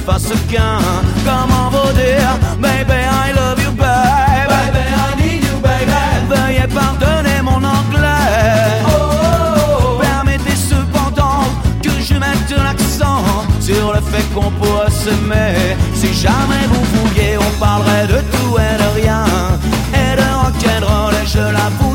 fasse qu'un. Comment vous dire, baby, I love you, baby. Baby, I need you, baby. Veuillez pardonner mon anglais. Permettez cependant que je mette l'accent sur le fait qu'on pourrait s'aimer. Si jamais vous vouliez, on parlerait de tout et de rien, et de rock'n'roll, et je l'avoue,